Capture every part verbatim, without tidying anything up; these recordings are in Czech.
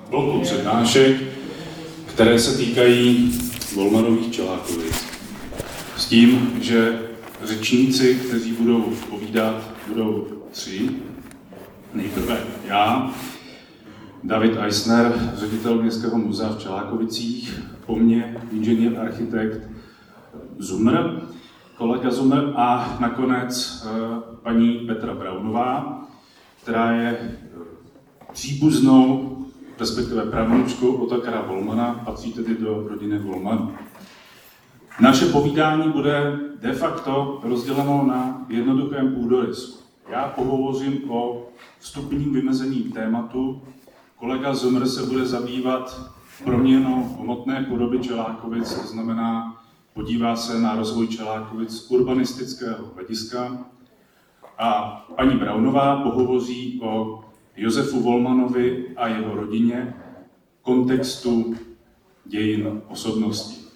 bloku přednášek, které se týkají Volmanových Čelákovic. S tím, že řečníci, kteří budou povídat, budou tři. Nejprve já, David Eisner, ředitel Městského muzea v Čelákovicích, po mně inženýr architekt Zumr, kolega Zumr a nakonec paní Petra Braunová, která je příbuznou, respektive pravnučkou Otakara Volmana, patří tedy do rodiny Volmanů. Naše povídání bude de facto rozděleno na jednoduchém půdorysu. Já pohovořím o vstupním vymezením tématu, kolega Zumr se bude zabývat proměnou hmotné podoby Čelákovic, to znamená, podívá se na rozvoj Čelákovic z urbanistického hlediska, a paní Braunová pohovoří o Josefu Volmanovi a jeho rodině v kontextu dějin osobnosti.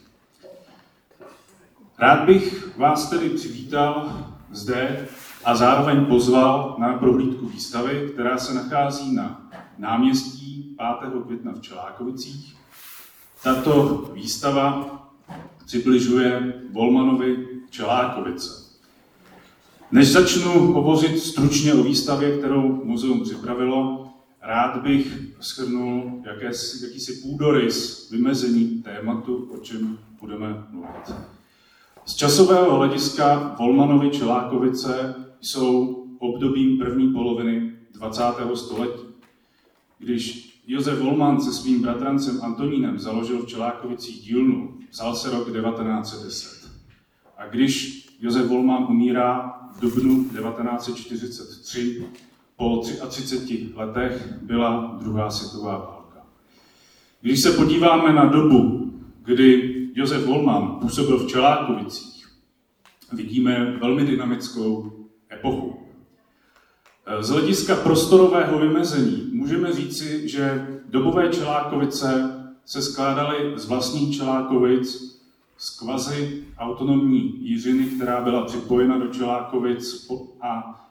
Rád bych vás tedy přivítal zde a zároveň pozval na prohlídku výstavy, která se nachází na náměstí pátého května v Čelákovicích. Tato výstava přibližuje Volmanovi Čelákovice. Než začnu hovořit stručně o výstavě, kterou muzeum připravilo, rád bych shrnul jakési, jakýsi půdorys vymezení tématu, o čem budeme mluvit. Z časového hlediska Volmanovy Čelákovice jsou obdobím první poloviny dvacátého století. Když Josef Volman se svým bratrancem Antonínem založil v Čelákovicích dílnu, psal se rok devatenáct set deset. A když Josef Volman umírá v dubnu devatenáct set čtyřicet tři, po třiadvaceti třech letech byla druhá světová válka. Když se podíváme na dobu, kdy Josef Volman působil v Čelákovicích, vidíme velmi dynamickou epochu. Z hlediska prostorového vymezení můžeme říci, že dobové Čelákovice se skládaly z vlastních Čelákovic, z kvazi autonomní jířiny, která byla připojena do Čelákovic a,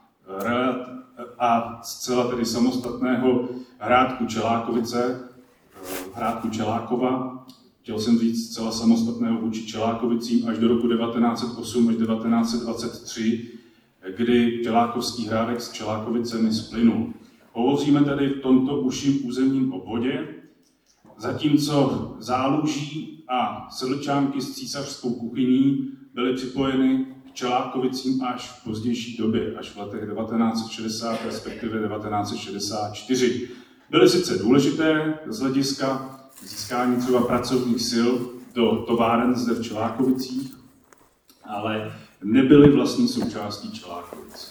a zcela tedy samostatného hrádku Čelákovice, hrádku Čelákova, chtěl jsem říct zcela samostatného vůči Čelákovicím až do roku devatenáct set osm až devatenáct set dvacet tři, kdy Čelákovský hrádek s Čelákovicemi splynul. Hovoříme tedy v tomto užším územním obvodě, zatímco Záluží a Sedlčánky s císařskou kuchyní byly připojeny k Čelákovicím až v pozdější době, až v letech devatenáct set šedesát, respektive devatenáct set šedesát čtyři. Byly sice důležité z hlediska získání třeba pracovních sil do továren zde v Čelákovicích, ale nebyly vlastní součástí Čelákovic.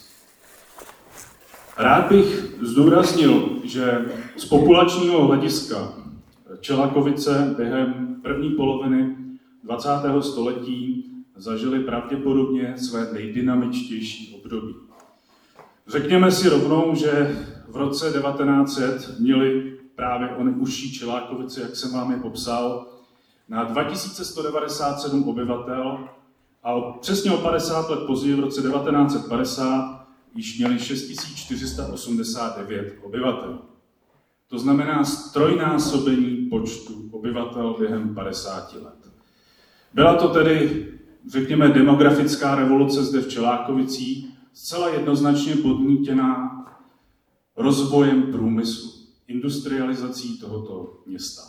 Rád bych zdůraznil, že z populačního hlediska Čelákovice během první poloviny dvacátého století zažily pravděpodobně své nejdynamičtější období. Řekněme si rovnou, že v roce devatenáct set měli právě ony užší Čelákovice, jak jsem vám je popsal, na dva tisíce sto devadesát sedm obyvatel a přesně o padesát let později, v roce devatenáct set padesát, již měli šest tisíc čtyři sta osmdesát devět obyvatel. To znamená trojnásobení počtu obyvatel během padesáti let. Byla to tedy, řekněme, demografická revoluce zde v Čelákovicích, zcela jednoznačně podnítěná rozvojem průmyslu, industrializací tohoto města.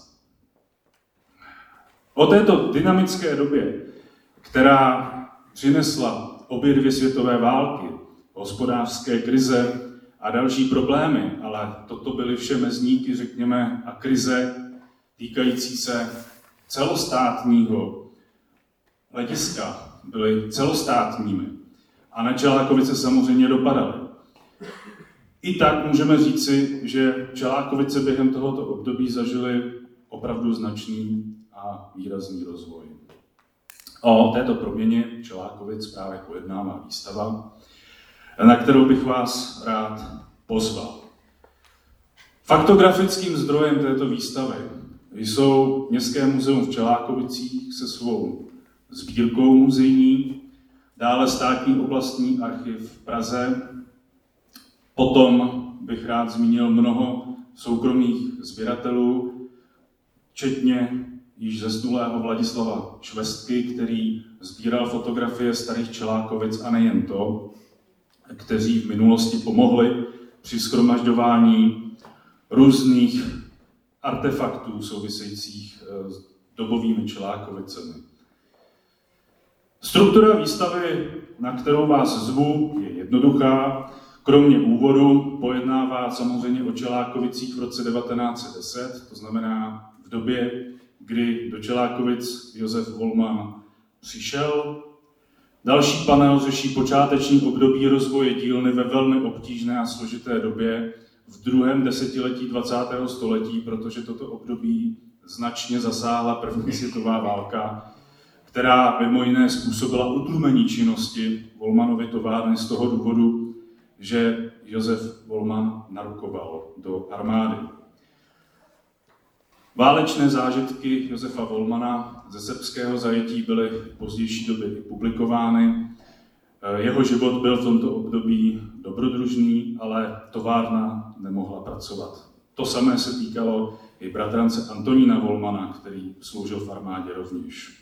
O této dynamické době, která přinesla obě dvě světové války, hospodářské krize a další problémy, ale toto byly vše mezníky, řekněme, a krize týkající se celostátního hlediska, byly celostátními a na Čelákovice samozřejmě dopadaly. I tak můžeme říci, že Čelákovice během tohoto období zažily opravdu značný a výrazný rozvoj. O této proměně Čelákovic právě pojednává výstava, na kterou bych vás rád pozval. Faktografickým zdrojem této výstavy jsou Městské muzeum v Čelákovicích se svou sbírkou muzejní, dále Státní oblastní archiv v Praze. Potom bych rád zmínil mnoho soukromých sběratelů, včetně již zesnulého Vladislava Švestky, který sbíral fotografie starých Čelákovic a nejen to, kteří v minulosti pomohli při shromažďování různých artefaktů souvisejících s dobovými Čelákovicemi. Struktura výstavy, na kterou vás zvu, je jednoduchá. Kromě úvodu pojednává samozřejmě o Čelákovicích v roce devatenáct set deset, to znamená v době, kdy do Čelákovic Josef Volman přišel. Další panel řeší počáteční období rozvoje dílny ve velmi obtížné a složité době v druhém desetiletí dvacátého století, protože toto období značně zasáhla první světová válka, která mimo jiné způsobila utlumení činnosti Volmanovy továrny z toho důvodu, že Josef Volman narukoval do armády. Válečné zážitky Josefa Volmana ze srbského zajetí byly v pozdější době publikovány. Jeho život byl v tomto období dobrodružný, ale továrna nemohla pracovat. To samé se týkalo i bratrance Antonína Volmana, který sloužil v armádě rovněž.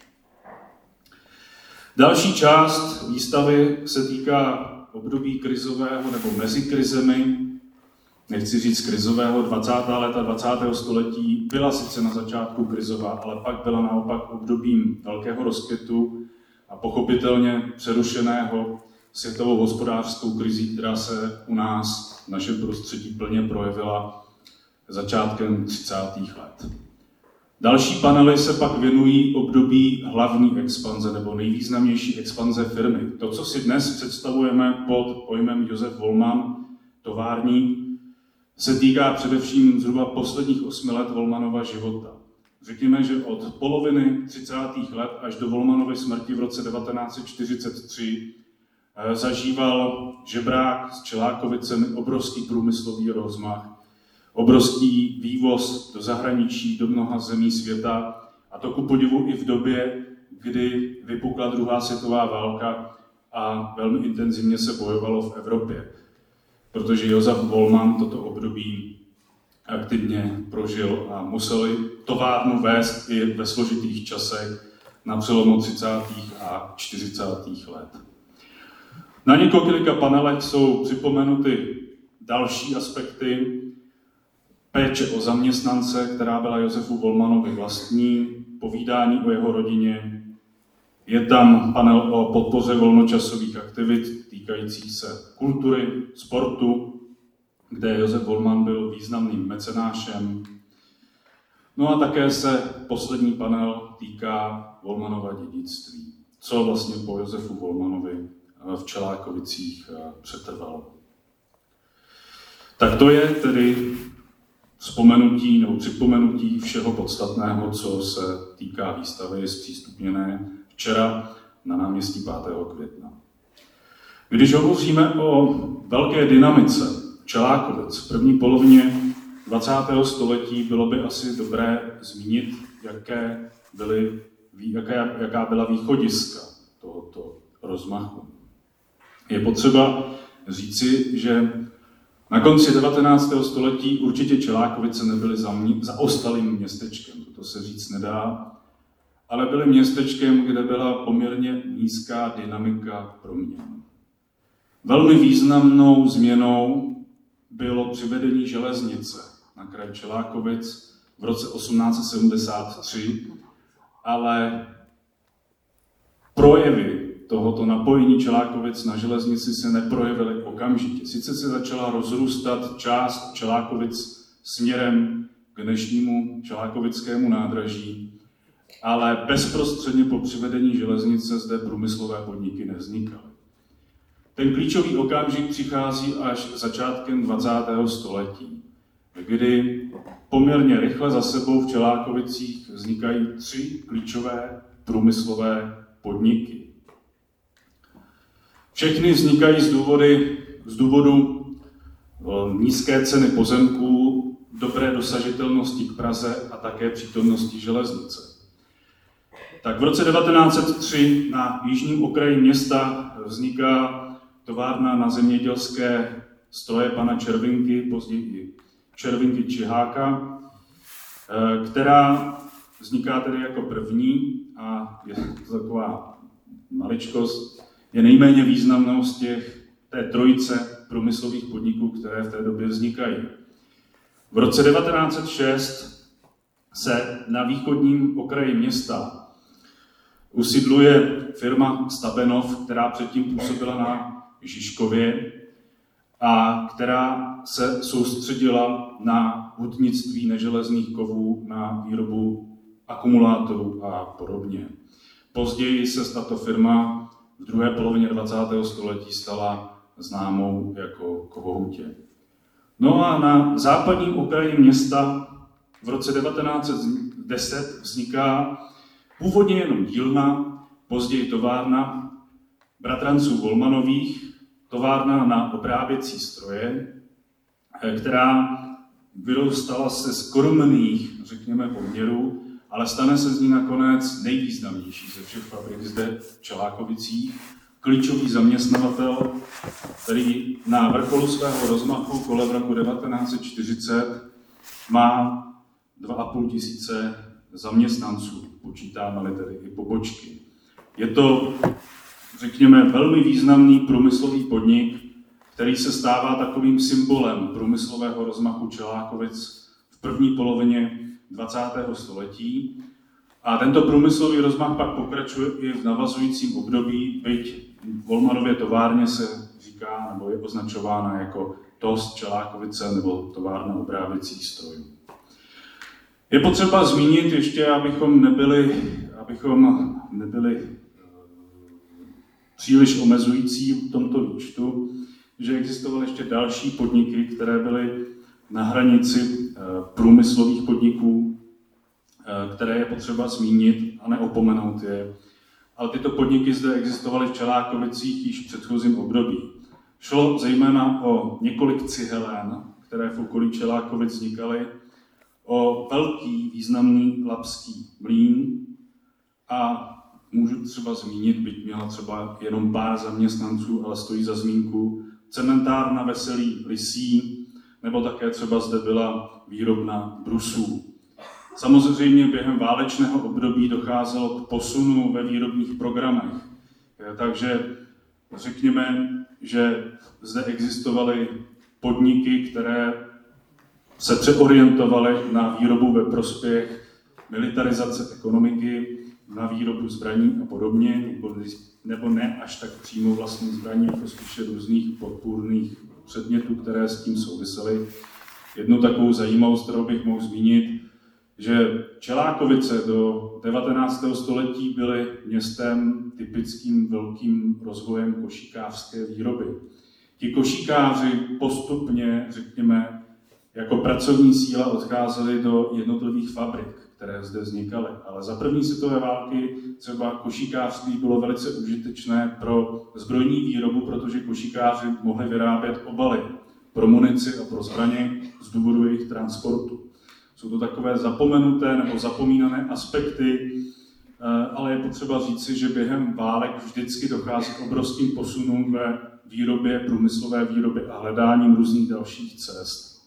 Další část výstavy se týká období krizového nebo mezi krizemi, nechci říct krizového, dvacátá léta dvacátého století byla sice na začátku krizová, ale pak byla naopak obdobím velkého rozkvětu a pochopitelně přerušeného světovou hospodářskou krizí, která se u nás v našem prostředí plně projevila začátkem třicátých let. Další panely se pak věnují období hlavní expanze nebo nejvýznamnější expanze firmy. To, co si dnes představujeme pod pojmem Josef Volman, továrník, se týká především zhruba posledních osmi let Volmanova života. Řekněme, že od poloviny třicátých let až do Volmanovy smrti v roce devatenáct set čtyřicet tři zažíval žebrák s Čelákovicemi obrovský průmyslový rozmach, obrovský vývoz do zahraničí, do mnoha zemí světa, a to ku podivu i v době, kdy vypukla druhá světová válka a velmi intenzivně se bojovalo v Evropě. Protože Josef Volman toto období aktivně prožil a museli továrnu vést i ve složitých časech na přelomu třicátých a čtyřicátých let. Na několika panelech jsou připomenuty další aspekty péče o zaměstnance, která byla Josefu Volmanovi vlastní, povídání o jeho rodině. Je tam panel o podpoře volnočasových aktivit týkajících se kultury, sportu, kde Josef Volman byl významným mecenášem. No a také se poslední panel týká Volmanova dědictví, co vlastně po Josefu Volmanovi v Čelákovicích přetrvalo. Tak to je tedy vzpomenutí nebo připomenutí všeho podstatného, co se týká výstavy zpřístupněné včera na náměstí pátého května. Když hovoříme o velké dynamice Čelákovic v první polovině dvacátého století, bylo by asi dobré zmínit, jaké byly, jaké, jaká byla východiska tohoto rozmachu. Je potřeba říci, že na konci devatenáctého století určitě Čelákovice nebyly zaostalým městečkem, to se říct nedá, ale byly městečkem, kde byla poměrně nízká dynamika proměn. Velmi významnou změnou bylo přivedení železnice na kraj Čelákovic v roce osmnáct set sedmdesát tři, ale projevy tohoto napojení Čelákovic na železnici se neprojevily okamžitě. Sice se začala rozrůstat část Čelákovic směrem k dnešnímu Čelákovickému nádraží, ale bezprostředně po přivedení železnice zde průmyslové podniky nevznikaly. Ten klíčový okamžik přichází až začátkem dvacátého století, kdy poměrně rychle za sebou v Čelákovicích vznikají tři klíčové průmyslové podniky. Všechny vznikají z, důvody, z důvodu nízké ceny pozemků, dobré dosažitelnosti k Praze a také přítomnosti železnice. Tak v roce devatenáct set tři na jižním okraji města vzniká továrna na zemědělské stroje pana Červinky, později i Červinky Čiháka, která vzniká tedy jako první a je to taková maličkost, je nejméně významnou z těch té trojice průmyslových podniků, které v té době vznikají. V roce devatenáct set šest se na východním okraji města usidluje firma Stabenov, která předtím působila na Žižkově a která se soustředila na hutnictví neželezných kovů, na výrobu akumulátorů a podobně. Později se tato firma v druhé polovině dvacátého století stala známou jako Kovohutě. No a na západním okraji města v roce devatenáct set deset vzniká původně jenom dílna, později továrna bratranců Volmanových, továrna na obráběcí stroje, která vyrůstala se skromných, řekněme, poměrů, ale stane se z ní nakonec nejvýznamnější ze všech fabrik zde v Čelákovicích, klíčový zaměstnavatel, který na vrcholu svého rozmachu kolem roku devatenáct set čtyřicet má dva a půl tisíce zaměstnanců, počítáme-li tedy i pobočky. Je to, řekněme, velmi významný průmyslový podnik, který se stává takovým symbolem průmyslového rozmachu Čelákovic v první polovině dvacátého století. A tento průmyslový rozmach pak pokračuje i v navazujícím období, byť v Volmanově továrně se říká, nebo je označována jako Tost Čelákovice nebo továrna obráběcích strojů. Je potřeba zmínit ještě, abychom nebyli, abychom nebyli příliš omezující v tomto výčtu, že existovaly ještě další podniky, které byly na hranici průmyslových podniků, které je potřeba zmínit a neopomenout je. Ale tyto podniky zde existovaly v Čelákovicích již v předchozím období. Šlo zejména o několik cihelen, které v okolí Čelákovic vznikaly, o velký významný labský mlýn a můžu třeba zmínit, byť měla třeba jenom pár zaměstnanců, ale stojí za zmínku, cementárna Veselý Lysý, nebo také třeba zde byla výrobna brusů. Samozřejmě během válečného období docházelo k posunu ve výrobních programech, takže řekněme, že zde existovaly podniky, které se přeorientovaly na výrobu ve prospěch militarizace ekonomiky, na výrobu zbraní a podobně, nebo, nebo ne až tak přímo vlastní zbraní, jako spíše různých podpůrných předmětů, které s tím souvisely. Jednu takovou zajímavost, kterou bych mohl zmínit, že Čelákovice do devatenáctého století byly městem typickým velkým rozvojem košíkářské výroby. Ti košíkáři postupně, řekněme, jako pracovní síla odcházeli do jednotlivých fabrik, které zde vznikaly. Ale za první světové války třeba košíkářství bylo velice užitečné pro zbrojní výrobu, protože košíkáři mohli vyrábět obaly pro munici a pro zbraně z důvodu jejich transportu. Jsou to takové zapomenuté nebo zapomínané aspekty, ale je potřeba říci, že během válek vždycky dochází k obrovským posunům ve výrobě, průmyslové výrobě a hledáním různých dalších cest.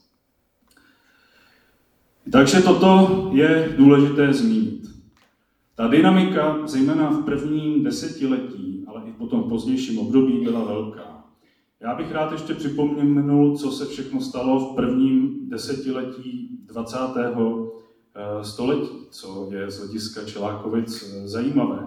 Takže toto je důležité zmínit. Ta dynamika, zejména v prvním desetiletí, ale i potom v pozdějším období, byla velká. Já bych rád ještě připomněl, co se všechno stalo v prvním desetiletí dvacátého století, co je z hlediska Čelákovic zajímavé.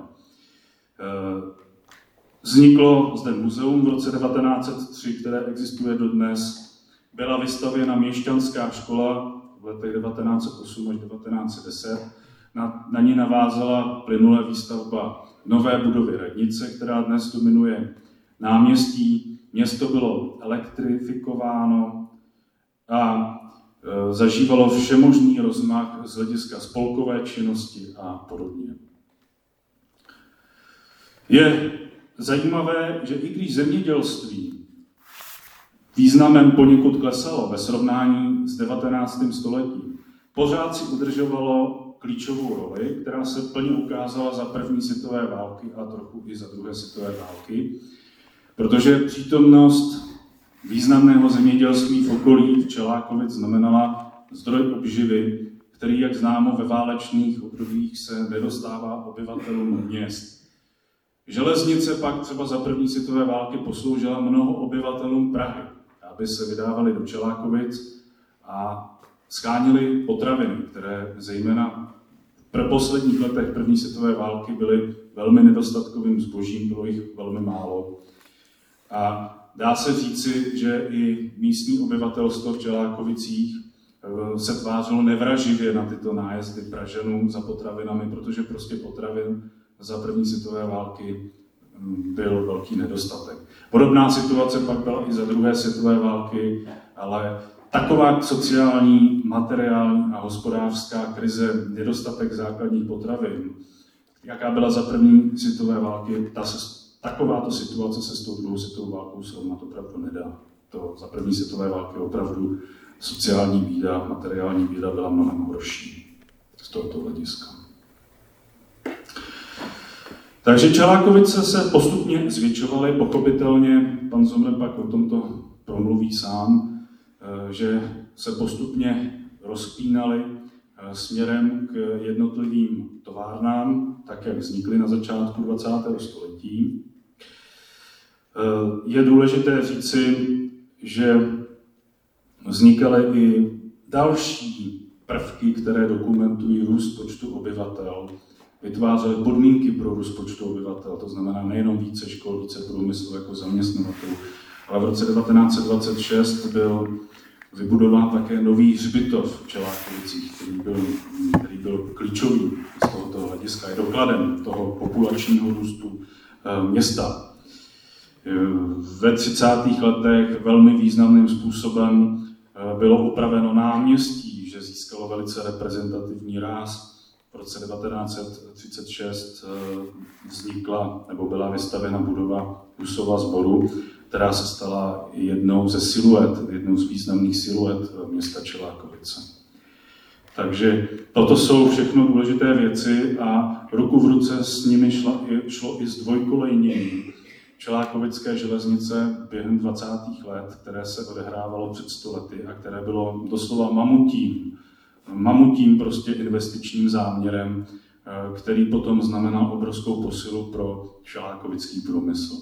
Vzniklo zde muzeum v roce devatenáct set tři, které existuje dodnes. Byla vystavěna měšťanská škola v letech devatenáct set osm až devatenáct set deset. Na, na ní navázala plynule výstavba nové budovy radnice, která dnes dominuje náměstí. Město bylo elektrifikováno a e, zažívalo všemožný rozmach z hlediska spolkové činnosti a podobně. Je zajímavé, že i když zemědělství významem poněkud klesalo ve srovnání s devatenáctým stoletím, pořád si udržovalo klíčovou roli, která se plně ukázala za první světové války a trochu i za druhé světové války, protože přítomnost významného zemědělství v okolí Čelákovic znamenala zdroj obživy, který, jak známo, ve válečných obdobích se nedostává obyvatelům měst. Železnice pak třeba za první světové války posloužila mnoho obyvatelům Prahy, aby se vydávali do Čelákovic a schánili potraviny, které zejména v posledních letech první světové války byly velmi nedostatkovým zbožím, bylo jich velmi málo. A dá se říci, že i místní obyvatelstvo v Čelákovicích se tvářilo nevraživě na tyto nájezdy Pražanů za potravinami, protože prostě potravin za první světové války byl velký nedostatek. Podobná situace pak byla i za druhé světové války, ale taková sociální, materiální a hospodářská krize, nedostatek základních potravin, jaká byla za první světové války, ta se, takováto situace se s tou druhou světovou válkou srovnat opravdu nedá. To za první světové války opravdu sociální bída, materiální bída byla mnohem horší z tohoto hlediska. Takže Čelákovice se postupně zvětšovaly, pochopitelně, pan Zomr pak o tomto promluví sám, že se postupně rozpínaly směrem k jednotlivým továrnám, tak jak vznikly na začátku dvacátého století. Je důležité říci, že vznikaly i další prvky, které dokumentují růst počtu obyvatel, vytvářely podmínky pro růst počtu obyvatel, to znamená nejenom více škol, více průmyslu jako zaměstnavatelů, ale v roce devatenáct set dvacet šest byl vybudován také nový hřbitov v Čelákovicích, který byl, který byl klíčový z tohoto hlediska, je dokladem toho populačního růstu města. Ve třicátých letech velmi významným způsobem bylo upraveno náměstí, že získalo velice reprezentativní ráz. V roce devatenáct set třicet šest vznikla nebo byla vystavena budova Husova sboru, která se stala jednou ze siluet, jednou z významných siluet města Čelákovice. Takže toto jsou všechno důležité věci a ruku v ruce s nimi šlo i, šlo i zdvojkolejnění Čelákovické železnice během dvacátých let, které se odehrávalo před sto lety a které bylo doslova mamutím, mamutím prostě investičním záměrem, který potom znamenal obrovskou posilu pro čelákovický průmysl.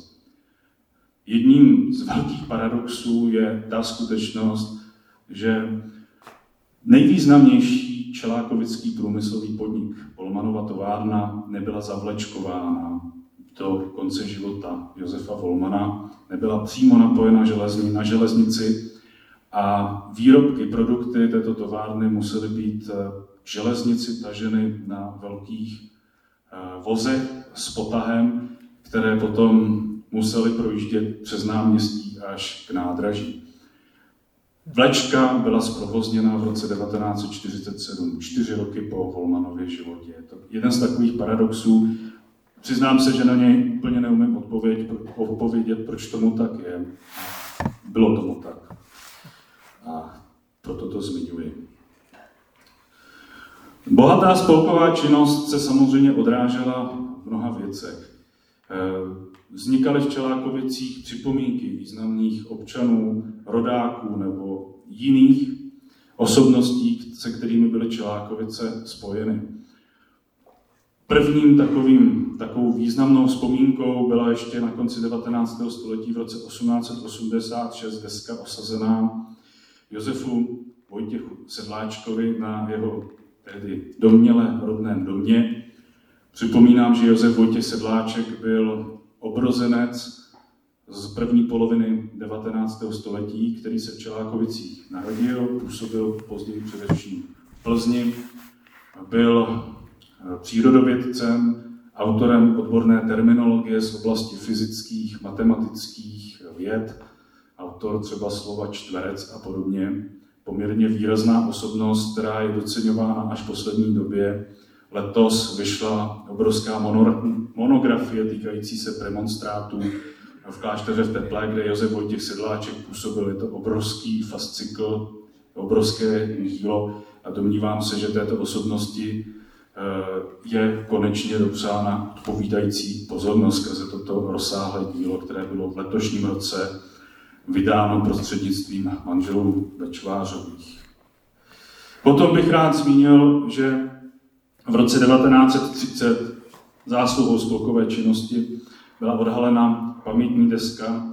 Jedním z velkých paradoxů je ta skutečnost, že nejvýznamnější čelákovický průmyslový podnik, Volmanova továrna, nebyla zavlečkována do konce života Josefa Volmana, nebyla přímo napojena železni, na železnici a výrobky, produkty této továrny musely být k železnici taženy na velkých vozech s potahem, které potom museli projíždět přes náměstí až k nádraží. Vlečka byla zprovozněna v roce devatenáct set čtyřicet sedm, čtyři roky po Volmanově životě. Je to jeden z takových paradoxů. Přiznám se, že na něj úplně neumím odpovědět, odpovědět, proč tomu tak je. Bylo tomu tak. A proto to zmiňuji. Bohatá spolková činnost se samozřejmě odrážela v mnoha věcech. Vznikaly v Čelákovicích připomínky významných občanů, rodáků nebo jiných osobností, se kterými byly Čelákovice spojeny. Prvním takovým, takovou významnou vzpomínkou byla ještě na konci devatenáctého století v roce osmnáct set osmdesát šest deska osazená Josefu Vojtěchu Sedláčkovi na jeho tehdy domněle rodném domě. Připomínám, že Josef Vojtěch Sedláček byl obrozenec z první poloviny devatenáctého století, který se v Čelákovicích narodil, působil později především v Plzni, byl přírodovědcem, autorem odborné terminologie z oblasti fyzických, matematických věd, autor třeba slova čtverec a podobně. Poměrně výrazná osobnost, která je doceňována až v poslední době. Letos vyšla obrovská monografie týkající se premonstrátů v klášteře v Teplé, kde Josef Vojtěch Sedláček působil. Je to obrovský fascikl, obrovské dílo a domnívám se, že této osobnosti je konečně dopřána odpovídající pozornost skrze toto rozsáhlé dílo, které bylo v letošním roce vydáno prostřednictvím manželů Bečvářových. Potom bych rád zmínil, že v roce devatenáct set třicet zásluhou spolkové činnosti byla odhalena pamětní deska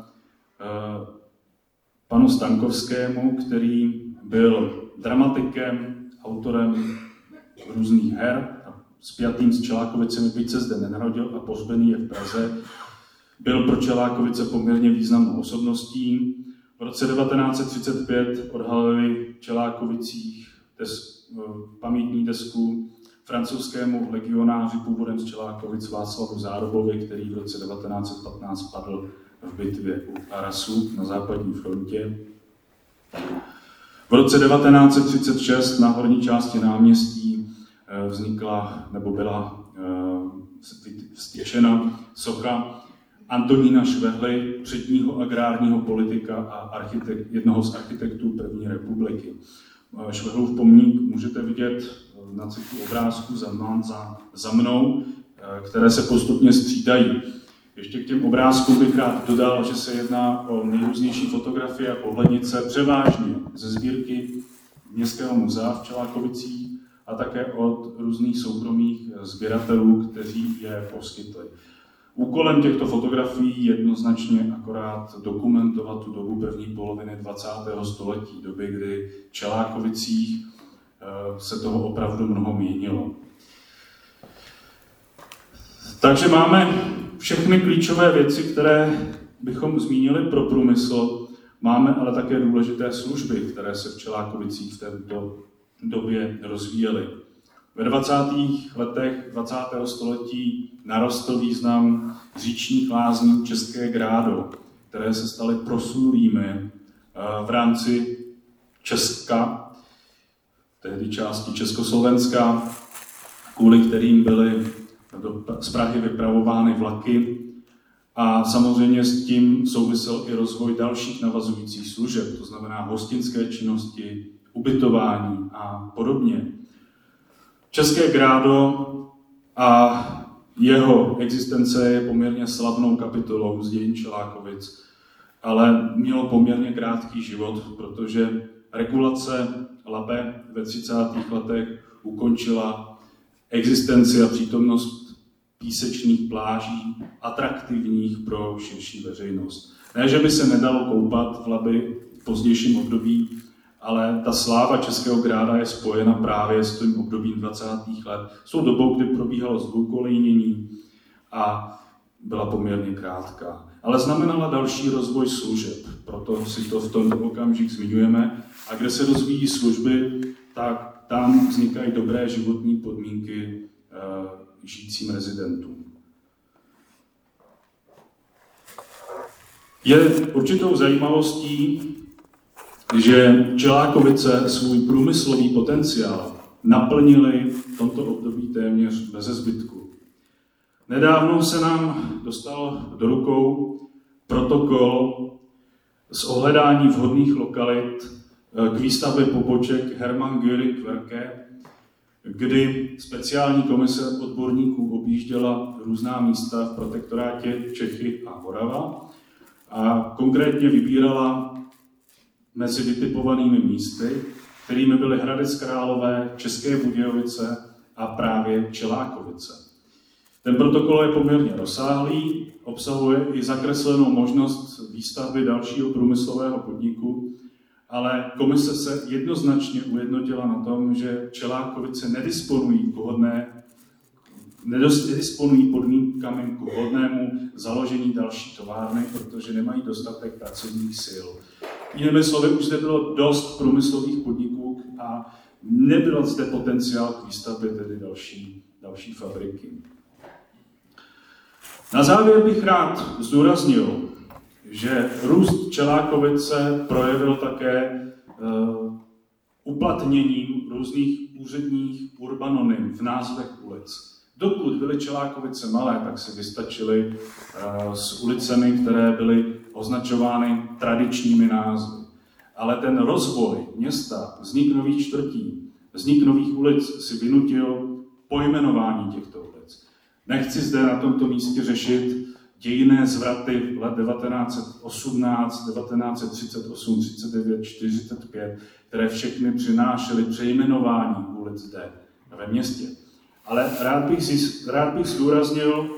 panu Stankovskému, který byl dramatikem, autorem různých her, spjatým s Čelákovicemi, byť se zde nenarodil a pohřbený je v Praze. Byl pro Čelákovice poměrně významnou osobností. V roce devatenáct set třicet pět odhalili v Čelákovicích des, pamětní desku francouzskému legionáři původem z Čelákovic Václavu Zárobovi, který v roce devatenáct set patnáct padl v bitvě u Arasu na západní frontě. V roce devatenáct set třicet šest na horní části náměstí vznikla nebo byla vztyčena socha Antonína Švehly, předního agrárního politika a architekt, jednoho z architektů první republiky. Švehlův pomník můžete vidět na cyklu obrázků za, za, za mnou, které se postupně střídají. Ještě k těm obrázkům bych rád dodal, že se jedná o nejrůznější fotografie a pohlednice, převážně ze sbírky Městského muzea v Čelákovicích a také od různých soukromých sběratelů, kteří je poskytli. Úkolem těchto fotografií je jednoznačně akorát dokumentovat tu dobu první poloviny dvacátého století, doby, kdy v Čelákovicích se toho opravdu mnoho měnilo. Takže máme všechny klíčové věci, které bychom zmínili pro průmysl, máme ale také důležité služby, které se v Čelákovicích v této době rozvíjely. Ve dvacátých letech dvacátého století narostl význam říčních lázní České Grádo, které se staly proslulými v rámci Česka, tehdy části Československa, kvůli kterým byly z Prahy vypravovány vlaky a samozřejmě s tím souvisel i rozvoj dalších navazujících služeb, to znamená hostinské činnosti, ubytování a podobně. České Grádo a jeho existence je poměrně slavnou kapitolou z dějin Čelákovic, ale mělo poměrně krátký život, protože regulace Labe ve třicátých letech ukončila existenci a přítomnost písečných pláží, atraktivních pro širší veřejnost. Ne, že by se nedalo koupat v Labi v pozdějším období, ale ta sláva Českého Gráda je spojena právě s tím obdobím dvacátých let. S tou dobou, kdy probíhalo zdvojkolejnění a byla poměrně krátká. Ale znamenala další rozvoj služeb, proto si to v tomto okamžik zmiňujeme. A kde se rozvíjí služby, tak tam vznikají dobré životní podmínky uh, žijícím rezidentům. Je určitou zajímavostí, že Čelákovice svůj průmyslový potenciál naplnili v tomto období téměř beze zbytku. Nedávno se nám dostal do rukou protokol s ohledání vhodných lokalit k výstavbě poboček Hermann Göring Werke, kdy speciální komise odborníků objížděla různá místa v protektorátě Čechy a Morava a konkrétně vybírala mezi vytipovanými místy, kterými byly Hradec Králové, České Budějovice a právě Čelákovice. Ten protokol je poměrně rozsáhlý, obsahuje i zakreslenou možnost výstavby dalšího průmyslového podniku, ale komise se jednoznačně ujednotila na tom, že Čelákovice nedisponují vhodné, nedisponují podmínkami k vhodnému založení další továrny, protože nemají dostatek pracovních sil. Jinými slovy, už zde bylo dost průmyslových podniků a nebyl zde potenciál k výstavbě tedy další, další fabriky. Na závěr bych rád zdůraznil, že růst Čelákovice projevil také uh, uplatněním různých úředních urbanonym v názvech ulic. Dokud byly Čelákovice malé, tak se vystačily uh, s ulicemi, které byly označovány tradičními názvy. Ale ten rozvoj města, vznik nových čtvrtí, vznik nových ulic si vynutil pojmenování těchto ulic. Nechci zde na tomto místě řešit dějinné zvraty let devatenáct set osmnáct, devatenáct set třicet osm, třicet devět, čtyřicet pět, které všechny přinášely přejmenování ulic zde ve městě. Ale rád bych, si, rád bych zdůraznil,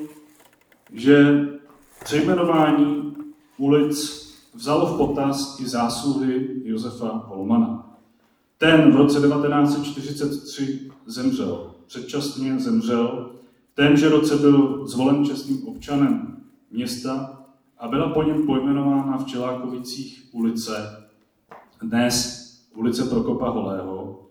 že přejmenování ulic vzalo v potaz i zásluhy Josefa Holmana. Ten v roce devatenáct set čtyřicet tři zemřel, předčasně zemřel. V témže roce byl zvolen čestným občanem města a byla po něm pojmenována v Čelákovicích ulice, dnes ulice Prokopa Holého.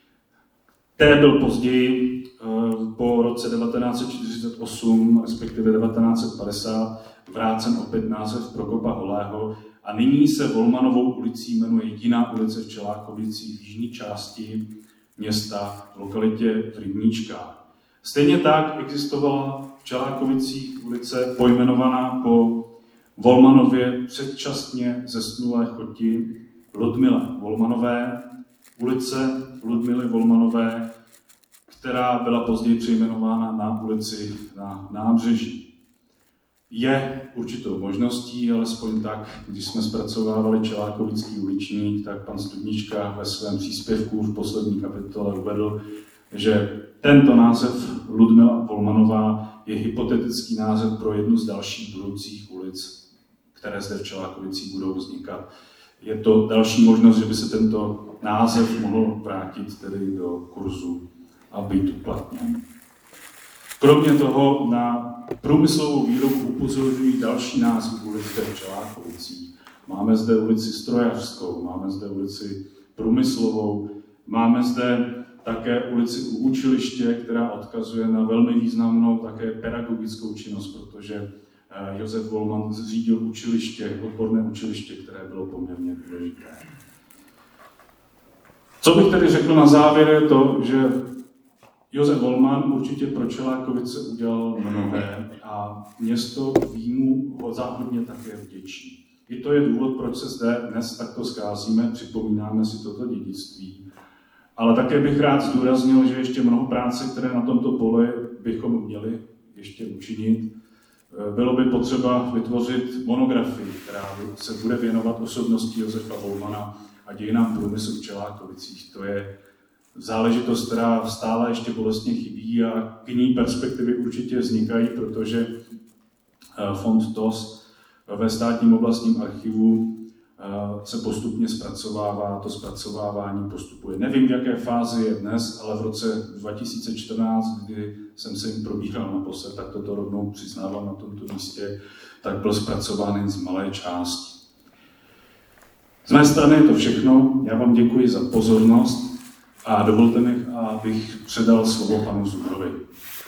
Té byl později po roce devatenáct set čtyřicet osm, respektive devatenáct set padesát, vrácen opět název Prokopa Holého a nyní se Volmanovou ulicí jmenuje jediná ulice v Čelákovicích v jižní části města v lokalitě v Rybníčkách. Stejně tak existovala v Čelákovicích ulice pojmenovaná po Volmanově předčasně zesnulé choti Ludmile Volmanové, ulice Ludmily Volmanové, která byla později přejmenována na ulici na Nábřeží. Je určitou možností, alespoň tak, když jsme zpracovávali Čelákovický uličník, tak pan Studnička ve svém příspěvku v poslední kapitole uvedl, že tento název Ludmila Volmanová je hypotetický název pro jednu z dalších budoucích ulic, které zde v Čelákovicích budou vznikat. Je to další možnost, že by se tento název mohl vrátit tedy do kurzu a být uplatněn. Kromě toho na průmyslovou výrobu upozorňují další názvy ulic v Čelákovicích. Máme zde ulici Strojařskou, máme zde ulici Průmyslovou, máme zde také ulici u učiliště, která odkazuje na velmi významnou také pedagogickou činnost, protože Josef Volman zřídil učiliště, odborné učiliště, které bylo poměrně důležité. Co bych tedy řekl na závěr je to, že Josef Volman určitě pro Čelákovice udělal mnohé a město výjmu ho záhodně také vděčí. I to je důvod, proč se zde dnes takto scházíme, připomínáme si toto dědictví. Ale také bych rád zdůraznil, že ještě mnoho práce, které na tomto poli bychom měli ještě učinit. Bylo by potřeba vytvořit monografii, která se bude věnovat osobnosti Josefa Volmana a dějinám průmyslu v Čelákovicích. To je záležitost, která stále ještě bolestně chybí a k ní perspektivy určitě vznikají, protože fond T O S ve státním oblastním archivu se postupně zpracovává, to zpracovávání postupuje. Nevím, v jaké fázi je dnes, ale v roce dva tisíce čtrnáct, kdy jsem se jim probíral naposled, tak toto rovnou přiznávám na tomto místě, tak byl zpracován jen z malé části. Z mé strany je to všechno. Já vám děkuji za pozornost a dovolte mi, abych předal slovo panu Zuberovi.